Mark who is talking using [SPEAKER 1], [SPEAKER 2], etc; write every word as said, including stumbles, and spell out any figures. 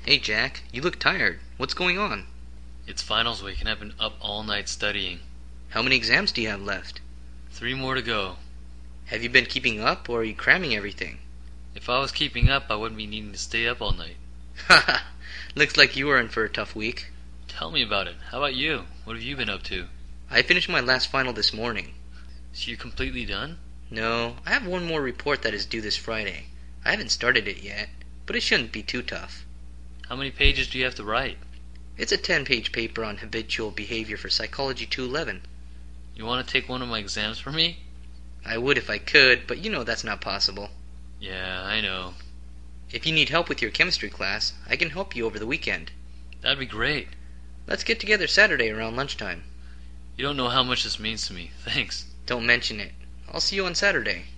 [SPEAKER 1] Hey Jack, you look tired. What's going on?
[SPEAKER 2] It's finals week and I've been up all night studying.
[SPEAKER 1] How many exams do you have left?
[SPEAKER 2] Three more to go.
[SPEAKER 1] Have you been keeping up, or are you cramming everything?
[SPEAKER 2] If I was keeping up, I wouldn't be needing to stay up all night.
[SPEAKER 1] Haha, looks like you were in for a tough week.
[SPEAKER 2] Tell me about it. How about you? What have you been up to?
[SPEAKER 1] I finished my last final this morning.
[SPEAKER 2] So you're completely done?
[SPEAKER 1] No, I have one more report that is due this Friday. I haven't started it yet, but it shouldn't be too tough.
[SPEAKER 2] How many pages do you have to write?
[SPEAKER 1] It's a ten-page paper on habitual behavior for Psychology two eleven.
[SPEAKER 2] You want to take one of my exams for me?
[SPEAKER 1] I would if I could, but you know that's not possible.
[SPEAKER 2] Yeah, I know.
[SPEAKER 1] If you need help with your chemistry class, I can help you over the weekend.
[SPEAKER 2] That'd be great.
[SPEAKER 1] Let's get together Saturday around lunchtime.
[SPEAKER 2] You don't know how much this means to me. Thanks.
[SPEAKER 1] Don't mention it. I'll see you on Saturday.